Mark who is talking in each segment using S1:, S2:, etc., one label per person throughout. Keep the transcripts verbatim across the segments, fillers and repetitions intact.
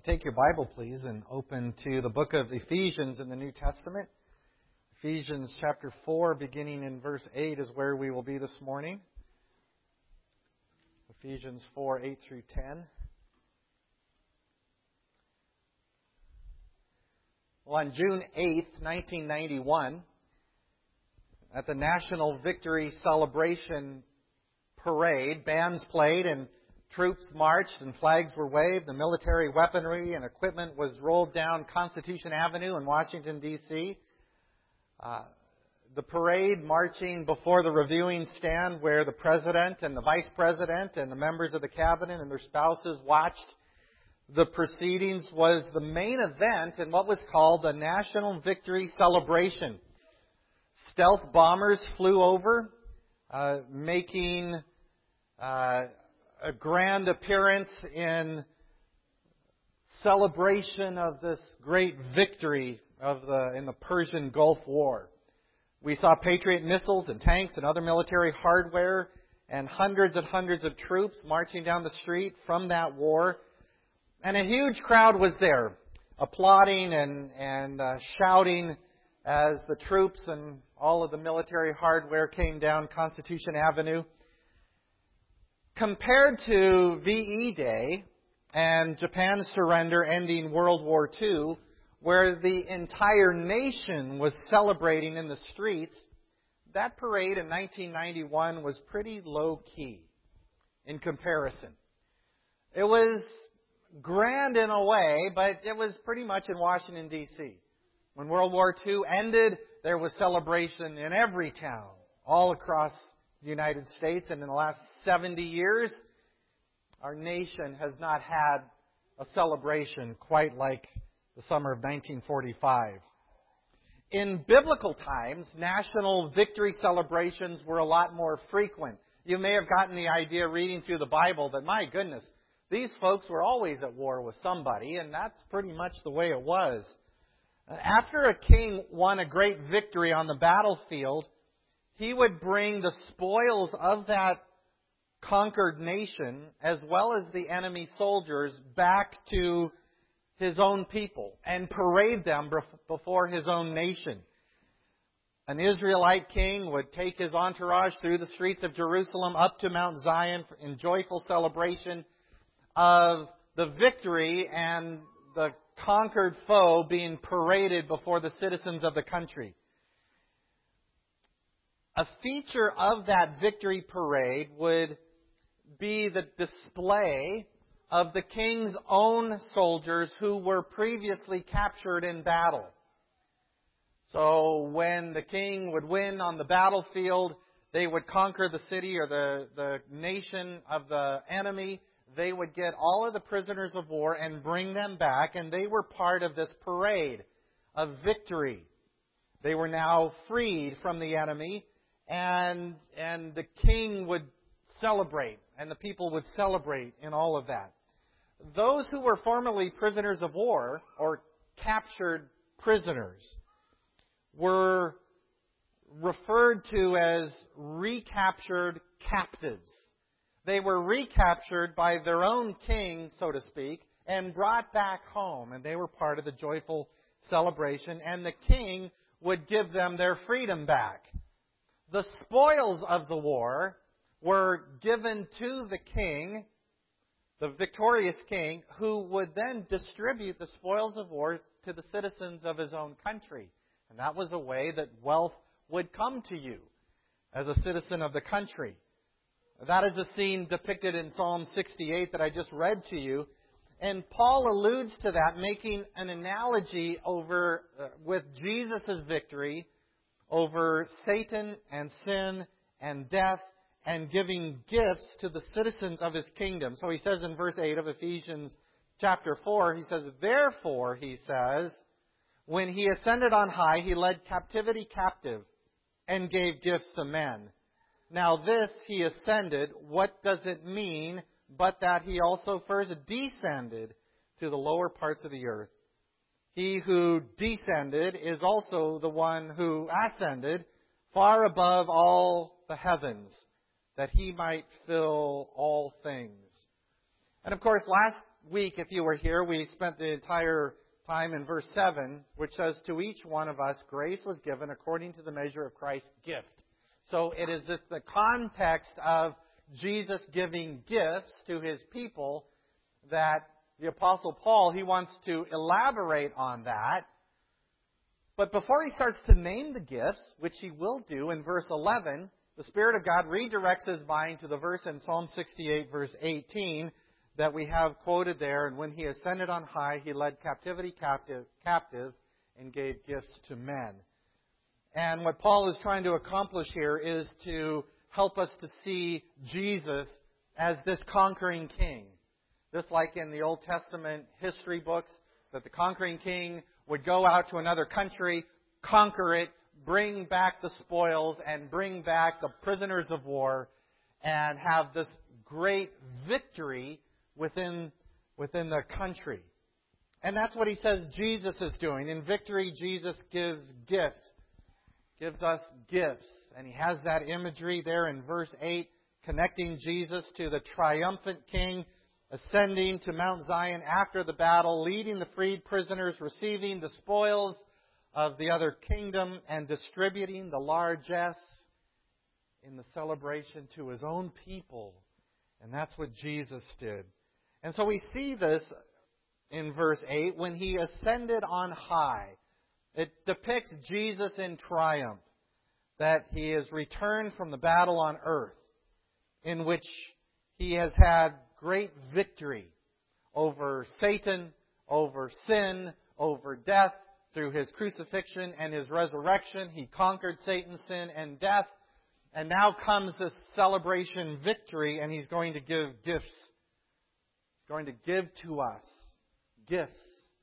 S1: Take your Bible, please, and open to the book of Ephesians in the New Testament. Ephesians chapter four, beginning in verse eight, is where we will be this morning. Ephesians four, eight through ten. Well, on June eighth, nineteen ninety-one, at the National Victory Celebration Parade, bands played and troops marched and flags were waved. The military weaponry and equipment was rolled down Constitution Avenue in Washington, D C Uh, the parade marching before the reviewing stand where the President and the Vice President and the members of the Cabinet and their spouses watched the proceedings was the main event in what was called the National Victory Celebration. Stealth bombers flew over, uh, making uh, a grand appearance in celebration of this great victory of the in the Persian Gulf War. We saw Patriot missiles and tanks and other military hardware and hundreds and hundreds of troops marching down the street from that war. And a huge crowd was there, applauding and, and uh, shouting as the troops and all of the military hardware came down Constitution Avenue. Compared to V E Day and Japan's surrender ending World War Two, where the entire nation was celebrating in the streets, that parade in nineteen ninety-one was pretty low-key in comparison. It was grand in a way, but it was pretty much in Washington, D C When World War Two ended, there was celebration in every town, all across the United States. And in the last seventy years, our nation has not had a celebration quite like the summer of nineteen forty-five. In biblical times, national victory celebrations were a lot more frequent. You may have gotten the idea reading through the Bible that, my goodness, these folks were always at war with somebody, and that's pretty much the way it was. After a king won a great victory on the battlefield, he would bring the spoils of that conquered nation, as well as the enemy soldiers, back to his own people and parade them before his own nation. An Israelite king would take his entourage through the streets of Jerusalem up to Mount Zion in joyful celebration of the victory and the conquered foe being paraded before the citizens of the country. A feature of that victory parade would be the display of the king's own soldiers who were previously captured in battle. So when the king would win on the battlefield, they would conquer the city or the, the nation of the enemy. They would get all of the prisoners of war and bring them back, and they were part of this parade of victory. They were now freed from the enemy, and, and the king would celebrate, and the people would celebrate in all of that. Those who were formerly prisoners of war, or captured prisoners, were referred to as recaptured captives. They were recaptured by their own king, so to speak, and brought back home, and they were part of the joyful celebration, and the king would give them their freedom back. The spoils of the war were given to the king, the victorious king, who would then distribute the spoils of war to the citizens of his own country. And that was a way that wealth would come to you as a citizen of the country. That is a scene depicted in Psalm sixty-eight that I just read to you. And Paul alludes to that, making an analogy over uh, with Jesus' victory over Satan and sin and death, and giving gifts to the citizens of his kingdom. So he says in verse eight of Ephesians chapter four, he says, "Therefore," he says, "when he ascended on high, he led captivity captive and gave gifts to men. Now this, he ascended, what does it mean but that he also first descended to the lower parts of the earth? He who descended is also the one who ascended far above all the heavens, that he might fill all things." And of course, last week, if you were here, we spent the entire time in verse seven, which says, "To each one of us grace was given according to the measure of Christ's gift." So it is just the context of Jesus giving gifts to His people that the Apostle Paul, he wants to elaborate on that. But before he starts to name the gifts, which he will do in verse eleven, the Spirit of God redirects his mind to the verse in Psalm sixty-eight, verse eighteen, that we have quoted there. "And when He ascended on high, He led captivity captive, captive and gave gifts to men." And what Paul is trying to accomplish here is to help us to see Jesus as this conquering king. Just like in the Old Testament history books, that the conquering king would go out to another country, conquer it, bring back the spoils, and bring back the prisoners of war, and have this great victory within, within the country. And that's what he says Jesus is doing. In victory, Jesus gives gifts, gives us gifts. And he has that imagery there in verse eight, connecting Jesus to the triumphant king, ascending to Mount Zion after the battle, leading the freed prisoners, receiving the spoils of the other kingdom, and distributing the largesse in the celebration to His own people. And that's what Jesus did. And so we see this in verse eight, when He ascended on high. It depicts Jesus in triumph, that He has returned from the battle on earth, in which He has had great victory over Satan, over sin, over death. Through His crucifixion and His resurrection, He conquered Satan, sin, and death. And now comes this celebration victory, and He's going to give gifts. He's going to give to us gifts.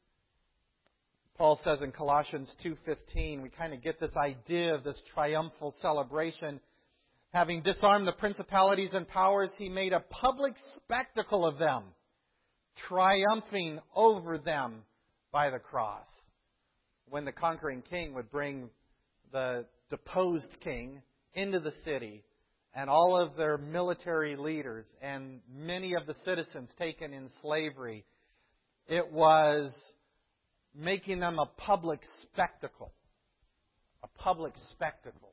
S1: Paul says in Colossians two fifteen, we kind of get this idea of this triumphal celebration. "Having disarmed the principalities and powers, He made a public spectacle of them, triumphing over them by the cross." When the conquering king would bring the deposed king into the city, and all of their military leaders and many of the citizens taken in slavery, it was making them a public spectacle. A public spectacle.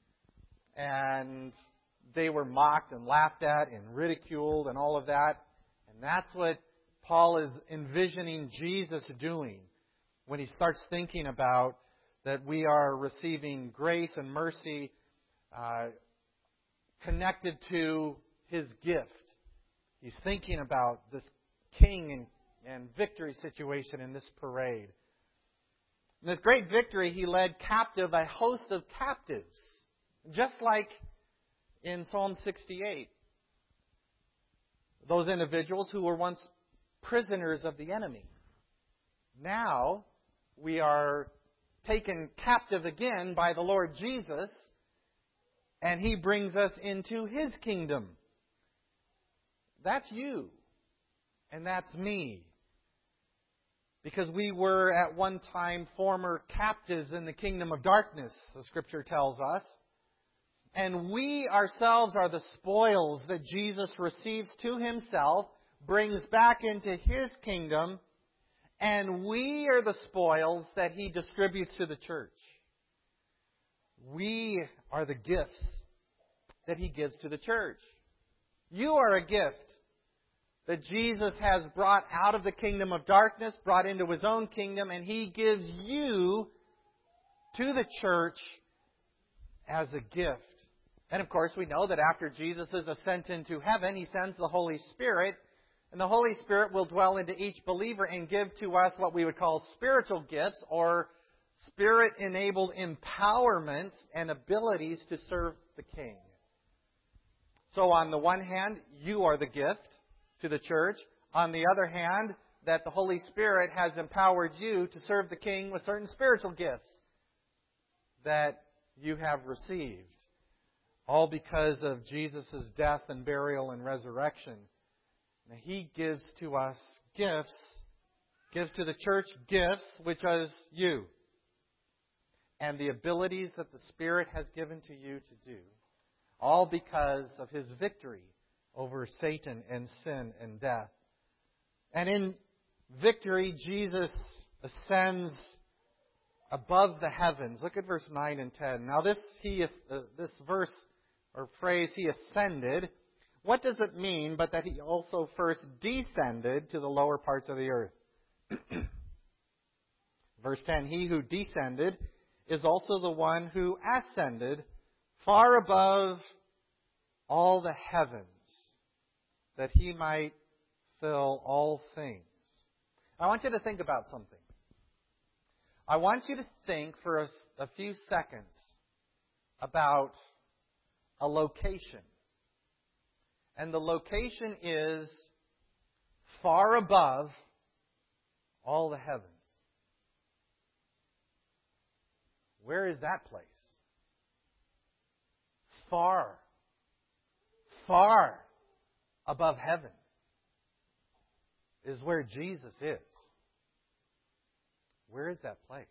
S1: And they were mocked and laughed at and ridiculed and all of that. And that's what Paul is envisioning Jesus doing when he starts thinking about that we are receiving grace and mercy uh, connected to His gift. He's thinking about this king and, and victory situation in this parade. In this great victory, He led captive a host of captives. Just like in Psalm sixty-eight. Those individuals who were once prisoners of the enemy. Now, we are taken captive again by the Lord Jesus, and He brings us into His kingdom. That's you, and that's me. Because we were at one time former captives in the kingdom of darkness, the Scripture tells us. And we ourselves are the spoils that Jesus receives to Himself, brings back into His kingdom, and we are the spoils that He distributes to the church. We are the gifts that He gives to the church. You are a gift that Jesus has brought out of the kingdom of darkness, brought into His own kingdom, and He gives you to the church as a gift. And of course, we know that after Jesus' ascent into heaven, He sends the Holy Spirit, and the Holy Spirit will dwell into each believer and give to us what we would call spiritual gifts, or Spirit-enabled empowerments and abilities to serve the King. So on the one hand, you are the gift to the church. On the other hand, that the Holy Spirit has empowered you to serve the King with certain spiritual gifts that you have received. All because of Jesus' death and burial and resurrection. Now, He gives to us gifts, gives to the church gifts, which is you. And the abilities that the Spirit has given to you to do. All because of His victory over Satan and sin and death. And in victory, Jesus ascends above the heavens. Look at verse nine and ten. Now this he is, uh, this verse or phrase, he ascended, what does it mean but that he also first descended to the lower parts of the earth? Verse ten, he who descended is also the one who ascended far above all the heavens, that he might fill all things. I want you to think about something. I want you to think for a, a few seconds about a location. And the location is far above all the heavens. Where is that place? Far, far above heaven is where Jesus is. Where is that place?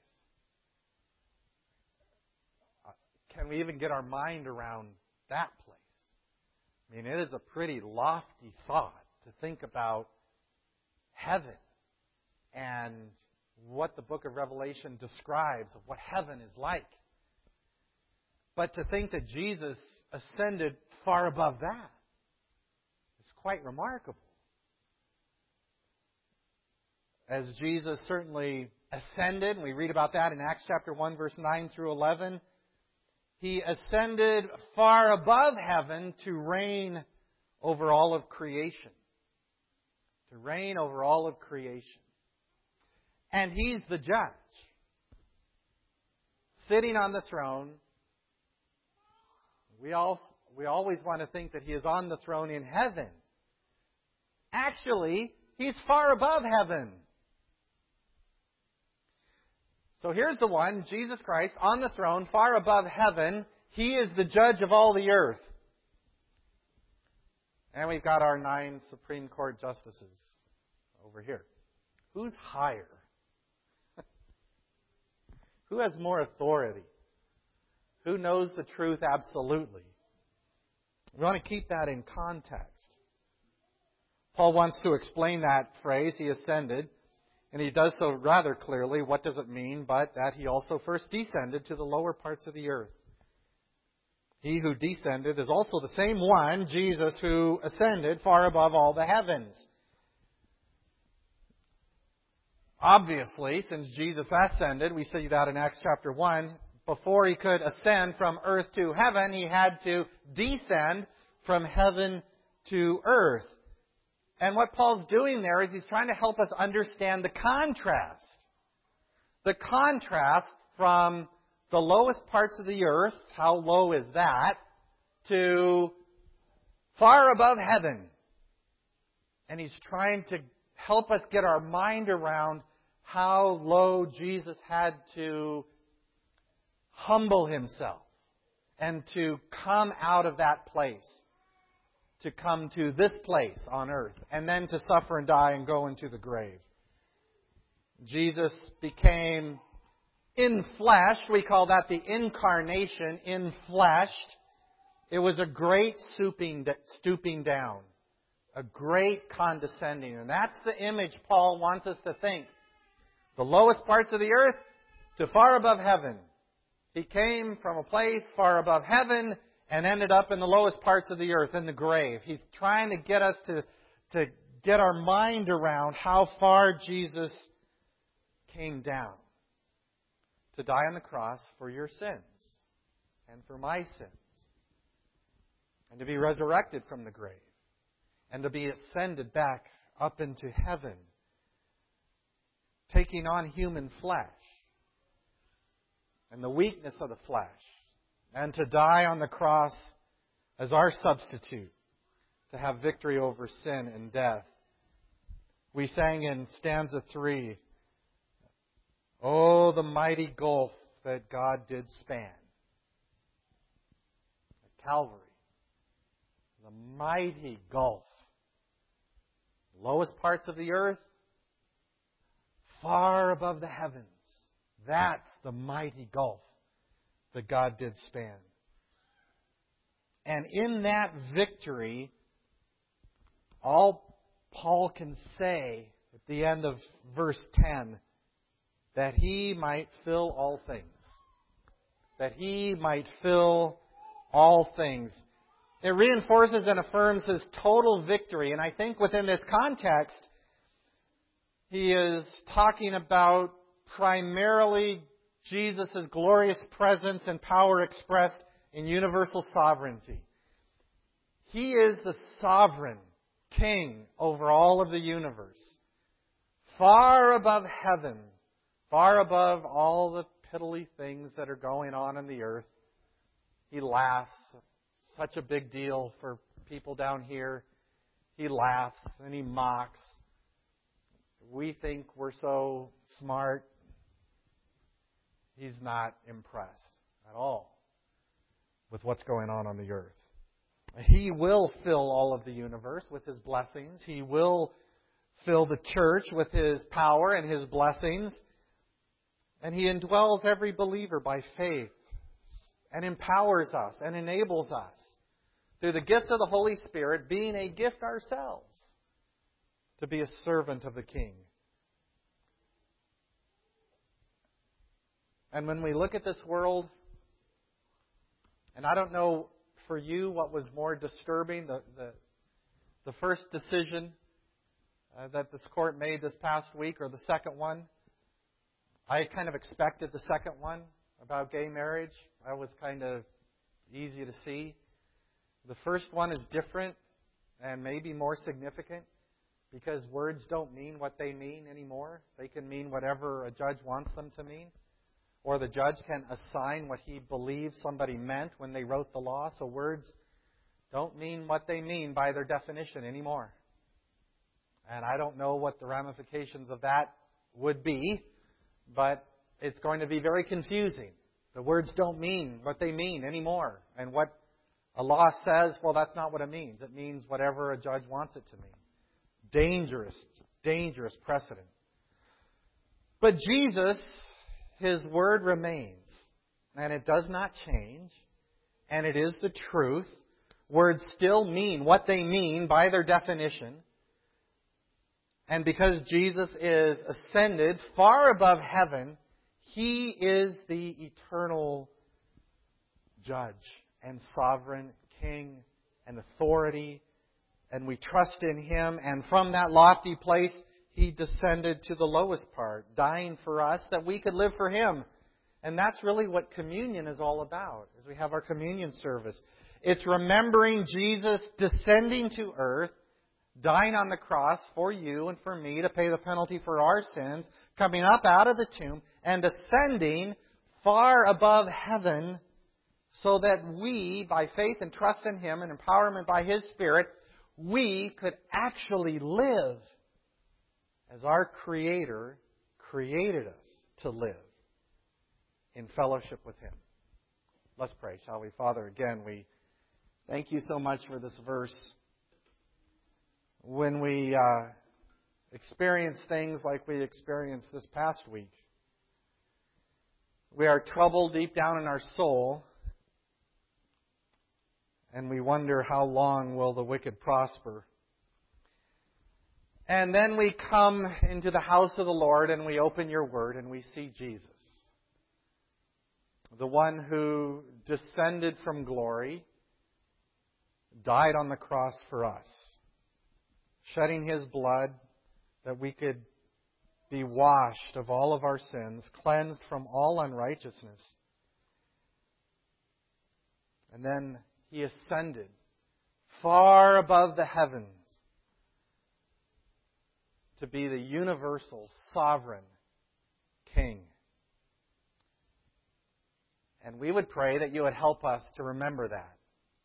S1: Uh, can we even get our mind around that place? I mean, it is a pretty lofty thought to think about heaven and what the book of Revelation describes of what heaven is like. But to think that Jesus ascended far above that is quite remarkable. As Jesus certainly ascended, and we read about that in Acts chapter one, verse nine through eleven, He ascended far above heaven to reign over all of creation. To reign over all of creation. And He's the judge. Sitting on the throne. We all we always want to think that He is on the throne in heaven. Actually, He's far above heaven. So here's the one, Jesus Christ, on the throne, far above heaven. He is the judge of all the earth. And we've got our nine Supreme Court justices over here. Who's higher? Who has more authority? Who knows the truth absolutely? We want to keep that in context. Paul wants to explain that phrase, He ascended. And he does so rather clearly. What does it mean? But that He also first descended to the lower parts of the earth. He who descended is also the same one, Jesus, who ascended far above all the heavens. Obviously, since Jesus ascended, we see that in Acts chapter one, before He could ascend from earth to heaven, He had to descend from heaven to earth. And what Paul's doing there is he's trying to help us understand the contrast. The contrast from the lowest parts of the earth, how low is that, to far above heaven. And he's trying to help us get our mind around how low Jesus had to humble Himself and to come out of that place. To come to this place on earth, and then to suffer and die and go into the grave. Jesus became in flesh. We call that the incarnation, in flesh. It was a great stooping, stooping down, a great condescending. And that's the image Paul wants us to think. The lowest parts of the earth to far above heaven. He came from a place far above heaven and ended up in the lowest parts of the earth, in the grave. He's trying to get us to, to get our mind around how far Jesus came down to die on the cross for your sins and for my sins. And to be resurrected from the grave. And to be ascended back up into heaven. Taking on human flesh. And the weakness of the flesh. And to die on the cross as our substitute. To have victory over sin and death. We sang in stanza three, "Oh, the mighty gulf that God did span." At Calvary. The mighty gulf. Lowest parts of the earth. Far above the heavens. That's the mighty gulf that God did span. And in that victory, all Paul can say at the end of verse ten, that He might fill all things. That He might fill all things. It reinforces and affirms His total victory. And I think within this context, He is talking about primarily Jesus' glorious presence and power expressed in universal sovereignty. He is the sovereign King over all of the universe. Far above heaven, far above all the piddly things that are going on in the earth. He laughs. Such a big deal for people down here. He laughs and He mocks. We think we're so smart. He's not impressed at all with what's going on on the earth. He will fill all of the universe with His blessings. He will fill the church with His power and His blessings. And He indwells every believer by faith and empowers us and enables us through the gifts of the Holy Spirit, being a gift ourselves, to be a servant of the King. And when we look at this world, and I don't know for you what was more disturbing, the, the, the first decision uh, that this court made this past week or the second one. I kind of expected the second one about gay marriage. That was kind of easy to see. The first one is different and maybe more significant because words don't mean what they mean anymore. They can mean whatever a judge wants them to mean. Or the judge can assign what he believes somebody meant when they wrote the law. So words don't mean what they mean by their definition anymore. And I don't know what the ramifications of that would be, but it's going to be very confusing. The words don't mean what they mean anymore. And what a law says, well, that's not what it means. It means whatever a judge wants it to mean. Dangerous, dangerous precedent. But Jesus, His Word remains. And it does not change. And it is the truth. Words still mean what they mean by their definition. And because Jesus is ascended far above heaven, He is the eternal judge and sovereign King and authority. And we trust in Him. And from that lofty place, He descended to the lowest part, dying for us that we could live for Him. And that's really what communion is all about, as we have our communion service. It's remembering Jesus descending to earth, dying on the cross for you and for me to pay the penalty for our sins, coming up out of the tomb and ascending far above heaven so that we, by faith and trust in Him and empowerment by His Spirit, we could actually live as our Creator created us to live in fellowship with Him. Let's pray, shall we? Father, again, we thank You so much for this verse. When we uh, experience things like we experienced this past week, we are troubled deep down in our soul, and we wonder how long will the wicked prosper. And then we come into the house of the Lord and we open Your Word and we see Jesus, the one who descended from glory, died on the cross for us, shedding His blood that we could be washed of all of our sins, cleansed from all unrighteousness. And then He ascended far above the heavens to be the universal, sovereign King. And we would pray that You would help us to remember that.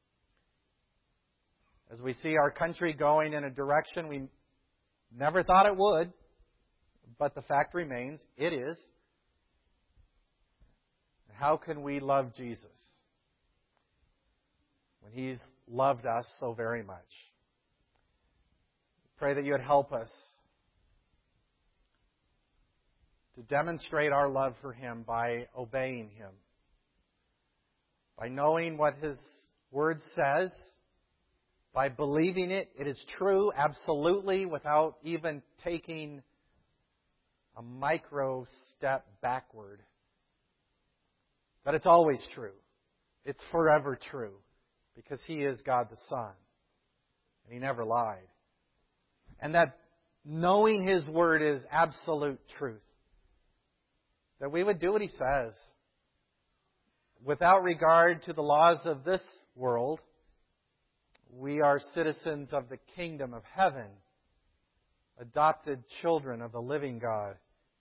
S1: As we see our country going in a direction we never thought it would, but the fact remains, it is. How can we love Jesus when He's loved us so very much? Pray that You would help us to demonstrate our love for Him by obeying Him, by knowing what His Word says, by believing it. It is true, absolutely, without even taking a micro step backward. That it's always true. It's forever true. Because He is God the Son. And He never lied. And that knowing His Word is absolute truth. That we would do what He says. Without regard to the laws of this world, we are citizens of the kingdom of heaven, adopted children of the living God,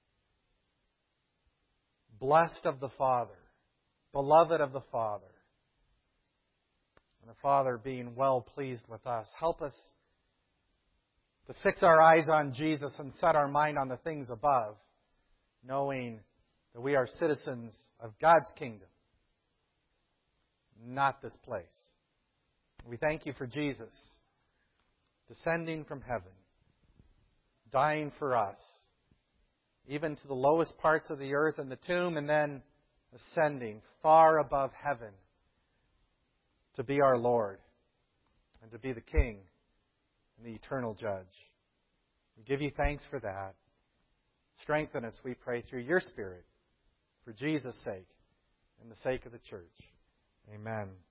S1: blessed of the Father, beloved of the Father, and the Father being well pleased with us. Help us to fix our eyes on Jesus and set our mind on the things above, knowing that we are citizens of God's kingdom, not this place. We thank You for Jesus descending from heaven, dying for us, even to the lowest parts of the earth and the tomb, and then ascending far above heaven to be our Lord and to be the King and the eternal Judge. We give You thanks for that. Strengthen us, we pray, through Your Spirit, for Jesus' sake and the sake of the church. Amen.